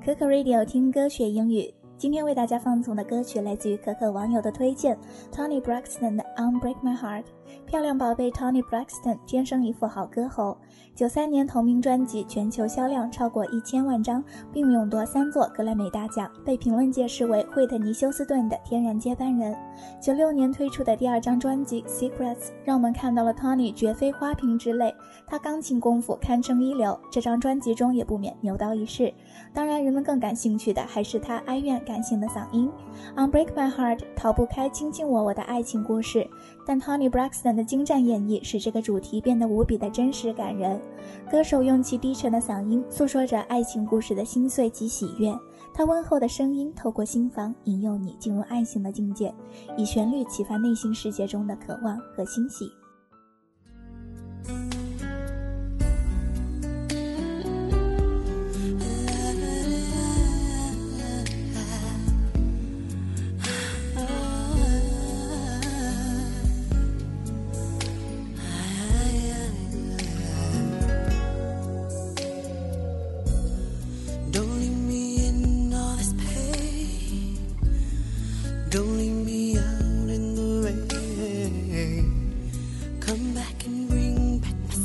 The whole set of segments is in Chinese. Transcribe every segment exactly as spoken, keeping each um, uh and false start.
可可 Radio 听歌学英语。今天为大家放送的歌曲来自于可可网友的推荐 Toni Braxton 的 Unbreak My Heart。 漂亮宝贝 Toni Braxton 天生一副好歌喉，九三年同名专辑全球销量超过一千万张，并勇夺三座格莱美大奖，被评论界视为惠特尼休斯顿的天然接班人。九六年推出的第二张专辑 Secrets 让我们看到了 Toni 绝非花瓶之类，她钢琴功夫堪称一流，这张专辑中也不免牛刀一式。当然人们更感兴趣的还是她哀怨感性的嗓音。 Unbreak My Heart 逃不开卿卿我我的爱情故事，但 Toni Braxton 的精湛演绎使这个主题变得无比的真实感人。歌手用其低沉的嗓音诉说着爱情故事的心碎及喜悦，他温厚的声音透过心房引诱你进入爱情的境界，以旋律启发内心世界中的渴望和欣喜。 Don't leave me out in the rain. Come back and bring back my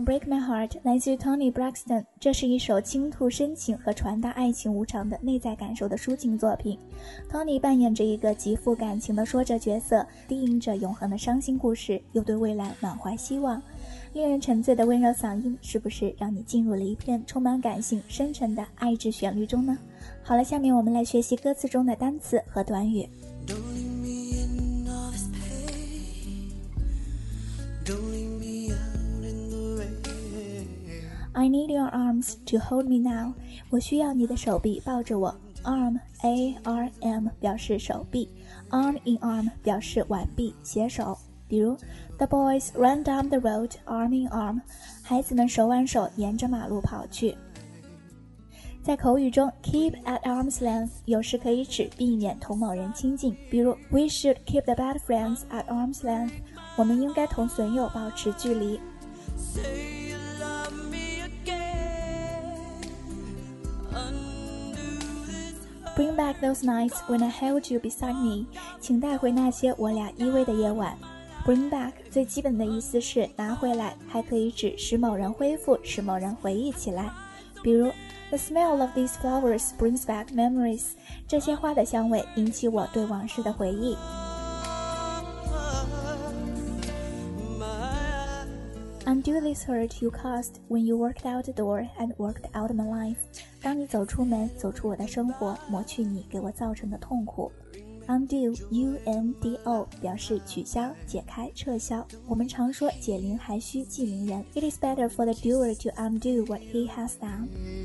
Unbreak My Heart 来自于 Toni Braxton， 这是一首倾吐深情和传达爱情无常的内在感受的抒情作品。 Toni 扮演着一个极富感情的说着角色，低吟着永恒的伤心故事，又对未来满怀希望。令人沉醉的温柔嗓音，是不是让你进入了一片充满感性深沉的爱之旋律中呢？好了，下面我们来学习歌词中的单词和短语。I need your arms to hold me now. 我需要你的手臂抱着我。Arm, A R M 表示手臂， Arm in arm 表示挽臂携手。比如 The boys ran down the road arm in arm. 孩子们手挽手沿着马路跑去。在口语中 keep at arm's length 有时可以指避免同某人亲近，比如 We should keep the bad friends at arm's length. 我们应该同损友保持距离。Bring back those nights when I held you beside me. 请带回那些我俩依偎的夜晚。Bring back 最基本的意思是拿回来，还可以指使某人恢复，使某人回忆起来。比如 The smell of these flowers brings back memories. 这些花的香味引起我对往事的回忆。Undo this hurt you caused when you walked out the door and walked out my life. 当你走出门，走出我的生活，抹去你给我造成的痛苦。Undo, U N D O 表示取消、解开、撤销。我们常说解铃还须系铃人。It is better for the doer to undo what he has done.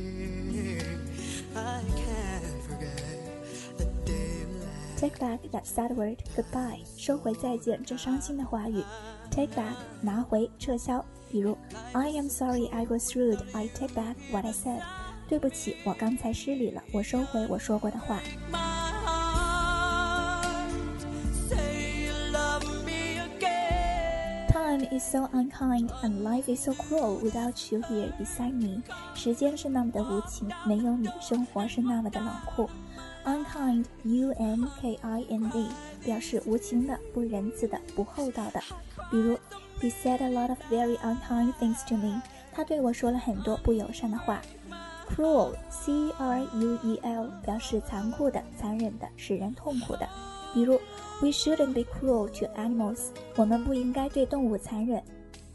Take back that sad word, goodbye. 收回再见这伤心的话语。Take back 拿回、撤销。比如 I am sorry I was rude. I take back what I said. 对不起，我刚才失礼了，我收回我说过的话。Time is so unkind and life is so cruel without you here beside me. 时间是那么的无情，没有你，生活是那么的冷酷。Unkind, U N K I N D 表示无情的、不仁慈的、不厚道的。比如 He said a lot of very unkind things to me. 他对我说了很多不友善的话。Cruel, C R U E L 表示残酷的、残忍的、使人痛苦的。比如 We shouldn't be cruel to animals. 我们不应该对动物残忍。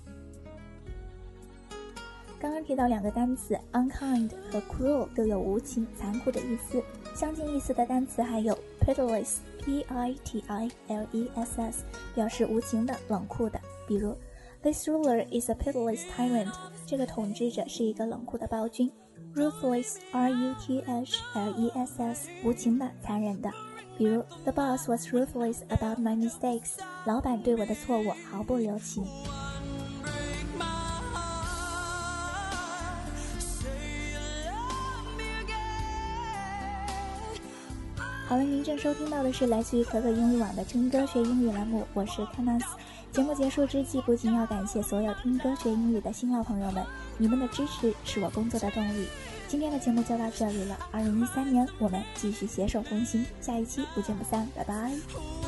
刚刚提到两个单词 unkind 和 cruel 都有无情、残酷的意思。相近意思的单词还有 pitiless, P I T I L E S S 表示无情的、冷酷的。比如 This ruler is a pitiless tyrant. 这个统治者是一个冷酷的暴君。Ruthless, R U T H L E S S 无情的、残忍的。比如 The boss was ruthless about my mistakes. 老板对我的错误毫不留情。好了，您正收听到的是来自于可可英语网的听歌学英语栏目，我是 Kanas。 节目结束之际，不仅要感谢所有听歌学英语的新老朋友们，你们的支持是我工作的动力。今天的节目就到这里了，二零一三年我们继续携手同行，下一期不见不散，拜拜。